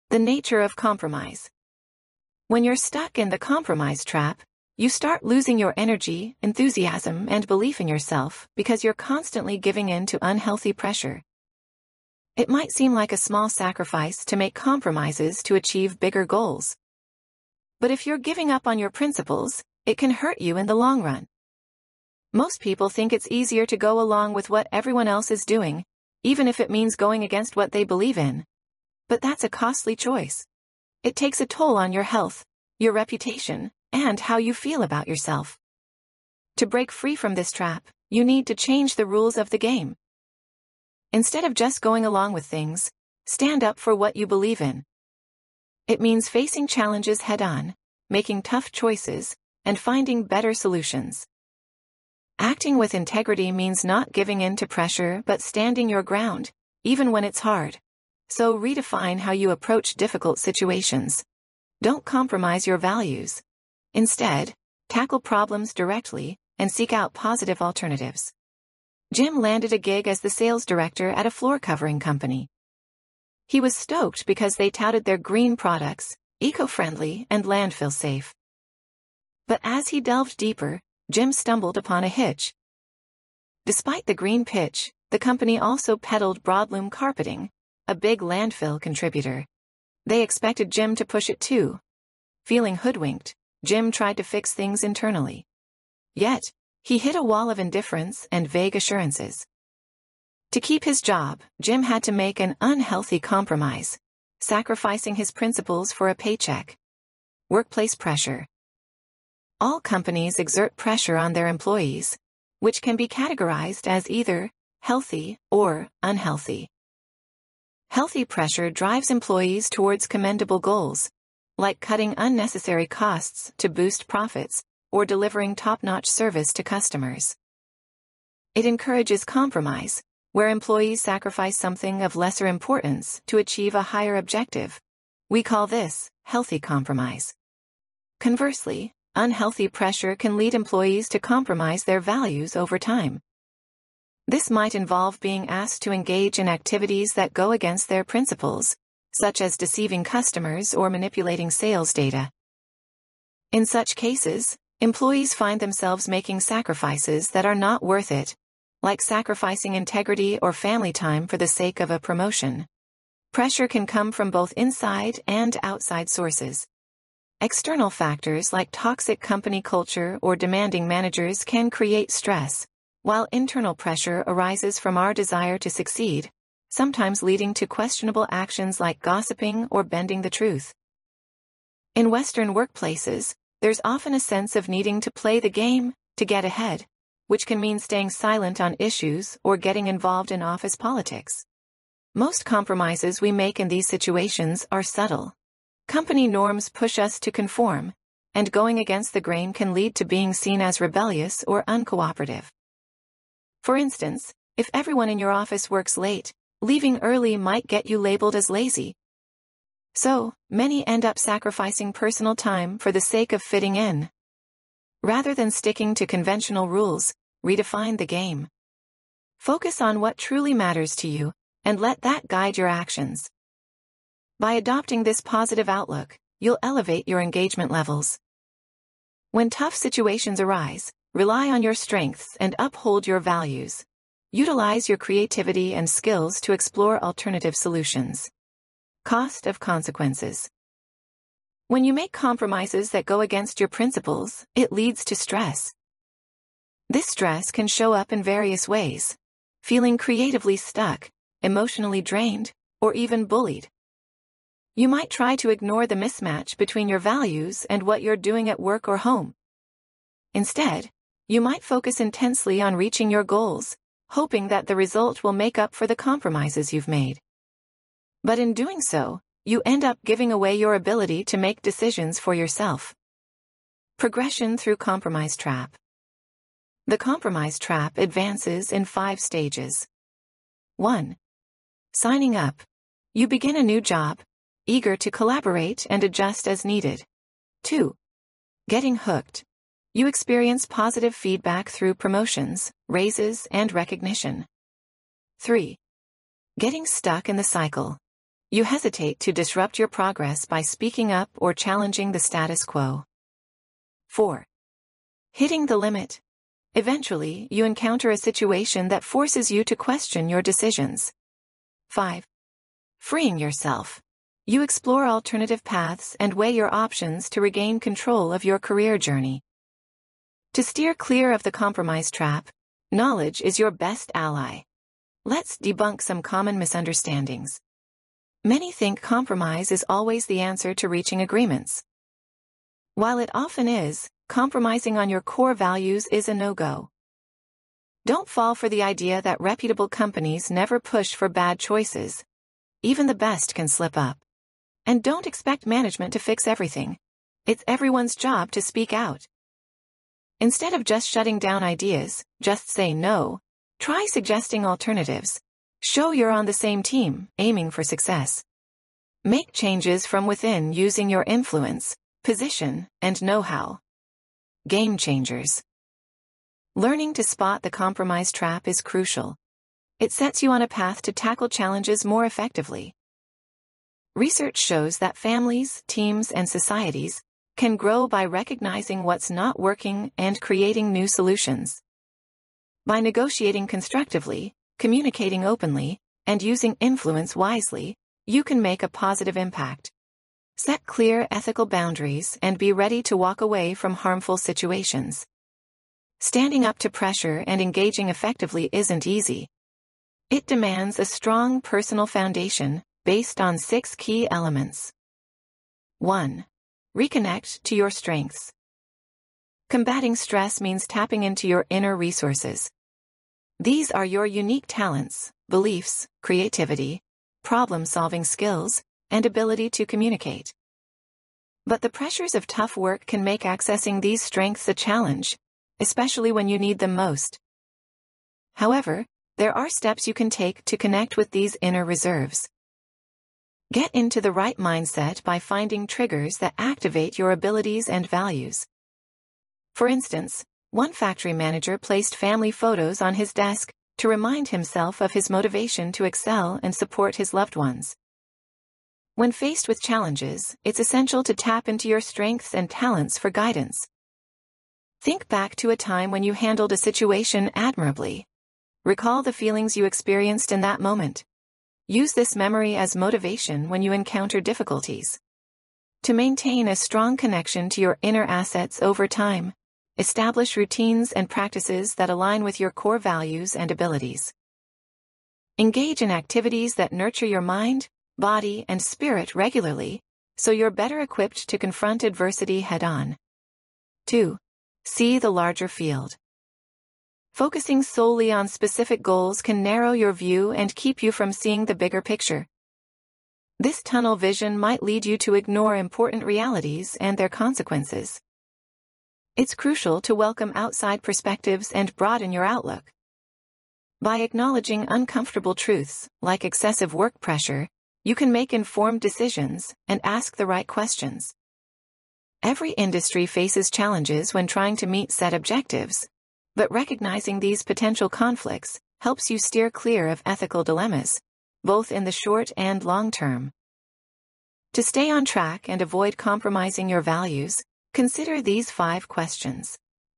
The nature of compromise. When you're stuck in the compromise trap, you start losing your energy, enthusiasm, and belief in yourself because you're constantly giving in to unhealthy pressure. It might seem like a small sacrifice to make compromises to achieve bigger goals. But if you're giving up on your principles, it can hurt you in the long run. Most people think it's easier to go along with what everyone else is doing, even if it means going against what they believe in. But that's a costly choice. It takes a toll on your health, your reputation, and how you feel about yourself. To break free from this trap, you need to change the rules of the game. Instead of just going along with things, stand up for what you believe in. It means facing challenges head-on, making tough choices, and finding better solutions. Acting with integrity means not giving in to pressure but standing your ground, even when it's hard. So redefine how you approach difficult situations. Don't compromise your values. Instead, tackle problems directly and seek out positive alternatives. Jim landed a gig as the sales director at a floor covering company. He was stoked because they touted their green products, eco-friendly and landfill safe. But as he delved deeper, Jim stumbled upon a hitch. Despite the green pitch, the company also peddled broadloom carpeting, a big landfill contributor. They expected Jim to push it too. Feeling hoodwinked, Jim tried to fix things internally. Yet, he hit a wall of indifference and vague assurances. To keep his job, Jim had to make an unhealthy compromise, sacrificing his principles for a paycheck. Workplace pressure. All companies exert pressure on their employees, which can be categorized as either healthy or unhealthy. Healthy pressure drives employees towards commendable goals, like cutting unnecessary costs to boost profits, or delivering top-notch service to customers. It encourages compromise, where employees sacrifice something of lesser importance to achieve a higher objective. We call this healthy compromise. Conversely, unhealthy pressure can lead employees to compromise their values over time. This might involve being asked to engage in activities that go against their principles, such as deceiving customers or manipulating sales data. In such cases, employees find themselves making sacrifices that are not worth it, like sacrificing integrity or family time for the sake of a promotion. Pressure can come from both inside and outside sources. External factors like toxic company culture or demanding managers can create stress, while internal pressure arises from our desire to succeed, sometimes leading to questionable actions like gossiping or bending the truth. In Western workplaces, there's often a sense of needing to play the game to get ahead, which can mean staying silent on issues or getting involved in office politics. Most compromises we make in these situations are subtle. Company norms push us to conform, and going against the grain can lead to being seen as rebellious or uncooperative. For instance, if everyone in your office works late, leaving early might get you labeled as lazy. So, many end up sacrificing personal time for the sake of fitting in. Rather than sticking to conventional rules, redefine the game. Focus on what truly matters to you, and let that guide your actions. By adopting this positive outlook, you'll elevate your engagement levels. When tough situations arise, rely on your strengths and uphold your values. Utilize your creativity and skills to explore alternative solutions. Cost of consequences. When you make compromises that go against your principles, it leads to stress. This stress can show up in various ways: feeling creatively stuck, emotionally drained, or even bullied. You might try to ignore the mismatch between your values and what you're doing at work or home. Instead, you might focus intensely on reaching your goals, hoping that the result will make up for the compromises you've made. But in doing so, you end up giving away your ability to make decisions for yourself. Progression through compromise trap. The compromise trap advances in 5 stages. 1. Signing up. You begin a new job, eager to collaborate and adjust as needed. 2. Getting hooked. You experience positive feedback through promotions, raises, and recognition. 3. Getting stuck in the cycle. You hesitate to disrupt your progress by speaking up or challenging the status quo. 4. Hitting the limit. Eventually, you encounter a situation that forces you to question your decisions. 5. Freeing yourself. You explore alternative paths and weigh your options to regain control of your career journey. To steer clear of the compromise trap, knowledge is your best ally. Let's debunk some common misunderstandings. Many think compromise is always the answer to reaching agreements. While it often is, compromising on your core values is a no-go. Don't fall for the idea that reputable companies never push for bad choices. Even the best can slip up. And don't expect management to fix everything. It's everyone's job to speak out. Instead of just shutting down ideas, just say no. Try suggesting alternatives. Show you're on the same team, aiming for success. Make changes from within using your influence, position, and know-how. Game changers. Learning to spot the compromise trap is crucial. It sets you on a path to tackle challenges more effectively. Research shows that families, teams, and societies can grow by recognizing what's not working and creating new solutions. By negotiating constructively, communicating openly, and using influence wisely, you can make a positive impact. Set clear ethical boundaries and be ready to walk away from harmful situations. Standing up to pressure and engaging effectively isn't easy. It demands a strong personal foundation based on 6 key elements. 1. Reconnect to your strengths. Combating stress means tapping into your inner resources. These are your unique talents, beliefs, creativity, problem-solving skills, and ability to communicate. But the pressures of tough work can make accessing these strengths a challenge, especially when you need them most. However, there are steps you can take to connect with these inner reserves. Get into the right mindset by finding triggers that activate your abilities and values. For instance, one factory manager placed family photos on his desk to remind himself of his motivation to excel and support his loved ones. When faced with challenges, it's essential to tap into your strengths and talents for guidance. Think back to a time when you handled a situation admirably. Recall the feelings you experienced in that moment. Use this memory as motivation when you encounter difficulties. To maintain a strong connection to your inner assets over time, establish routines and practices that align with your core values and abilities. Engage in activities that nurture your mind, body, and spirit regularly, so you're better equipped to confront adversity head-on. 2. See the larger field. Focusing solely on specific goals can narrow your view and keep you from seeing the bigger picture. This tunnel vision might lead you to ignore important realities and their consequences. It's crucial to welcome outside perspectives and broaden your outlook. By acknowledging uncomfortable truths, like excessive work pressure, you can make informed decisions and ask the right questions. Every industry faces challenges when trying to meet set objectives, but recognizing these potential conflicts helps you steer clear of ethical dilemmas, both in the short and long term. To stay on track and avoid compromising your values, consider these 5 questions.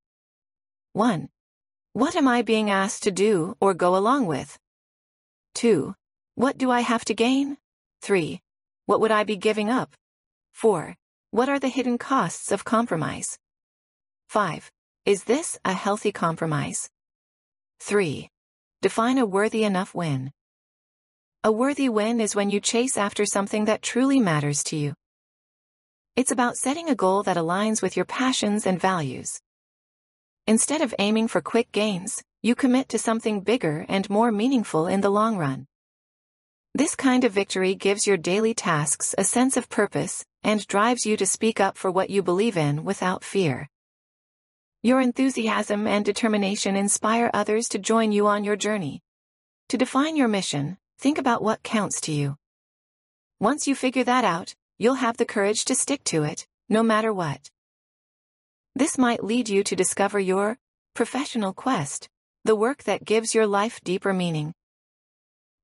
1. What am I being asked to do or go along with? 2. What do I have to gain? 3. What would I be giving up? 4. What are the hidden costs of compromise? 5. Is this a healthy compromise? 3. Define a worthy enough win. A worthy win is when you chase after something that truly matters to you. It's about setting a goal that aligns with your passions and values. Instead of aiming for quick gains, you commit to something bigger and more meaningful in the long run. This kind of victory gives your daily tasks a sense of purpose and drives you to speak up for what you believe in without fear. Your enthusiasm and determination inspire others to join you on your journey. To define your mission, think about what counts to you. Once you figure that out, you'll have the courage to stick to it, no matter what. This might lead you to discover your professional quest, the work that gives your life deeper meaning.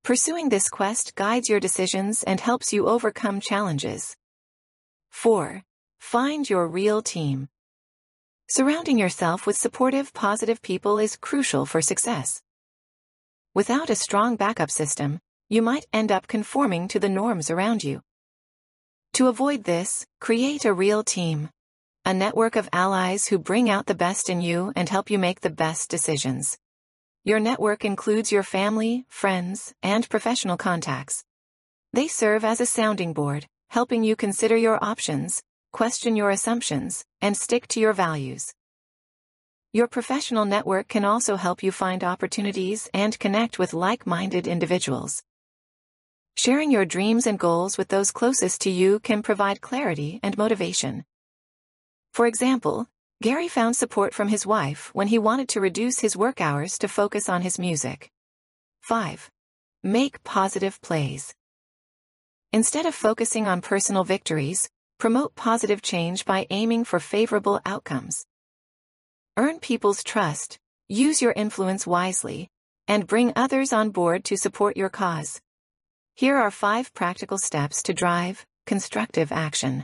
Pursuing this quest guides your decisions and helps you overcome challenges. 4. Find your real team. Surrounding yourself with supportive, positive people is crucial for success. Without a strong backup system, you might end up conforming to the norms around you. To avoid this, create a real team. A network of allies who bring out the best in you and help you make the best decisions. Your network includes your family, friends, and professional contacts. They serve as a sounding board, helping you consider your options, question your assumptions, and stick to your values. Your professional network can also help you find opportunities and connect with like-minded individuals. Sharing your dreams and goals with those closest to you can provide clarity and motivation. For example, Gary found support from his wife when he wanted to reduce his work hours to focus on his music. 5. Make positive plays. Instead of focusing on personal victories, promote positive change by aiming for favorable outcomes. Earn people's trust, use your influence wisely, and bring others on board to support your cause. Here are 5 practical steps to drive constructive action.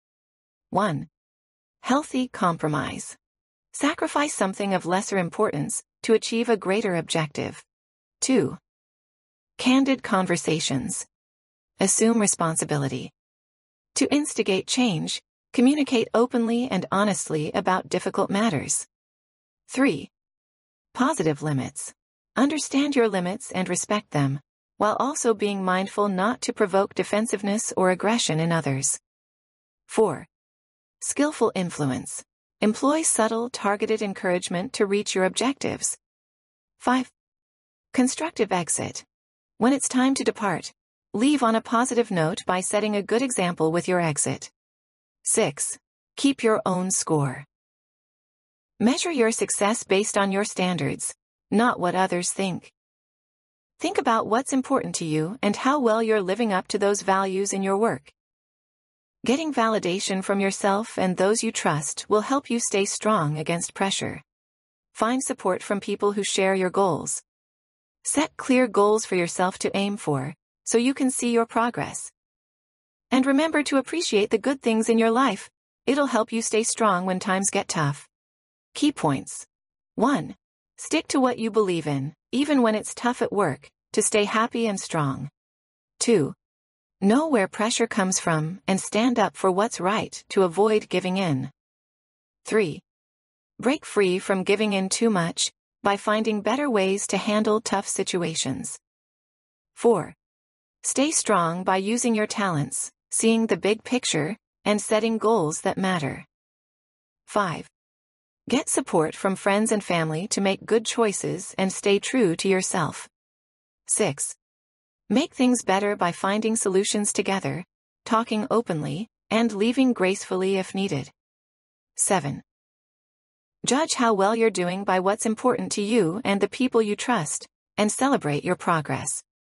1. Healthy compromise. Sacrifice something of lesser importance to achieve a greater objective. 2. Candid conversations. Assume responsibility. To instigate change, communicate openly and honestly about difficult matters. 3. Positive limits. Understand your limits and respect them, while also being mindful not to provoke defensiveness or aggression in others. 4. Skillful influence. Employ subtle, targeted encouragement to reach your objectives. 5. Constructive exit. When it's time to depart, leave on a positive note by setting a good example with your exit. 6. Keep your own score. Measure your success based on your standards, not what others think. Think about what's important to you and how well you're living up to those values in your work. Getting validation from yourself and those you trust will help you stay strong against pressure. Find support from people who share your goals. Set clear goals for yourself to aim for, so you can see your progress. And remember to appreciate the good things in your life. It'll help you stay strong when times get tough. Key points. 1. Stick to what you believe in, even when it's tough at work, to stay happy and strong. 2. Know where pressure comes from and stand up for what's right to avoid giving in. 3. Break free from giving in too much by finding better ways to handle tough situations. 4. Stay strong by using your talents, seeing the big picture, and setting goals that matter. 5. Get support from friends and family to make good choices and stay true to yourself. 6. Make things better by finding solutions together, talking openly, and leaving gracefully if needed. 7. Judge how well you're doing by what's important to you and the people you trust, and celebrate your progress.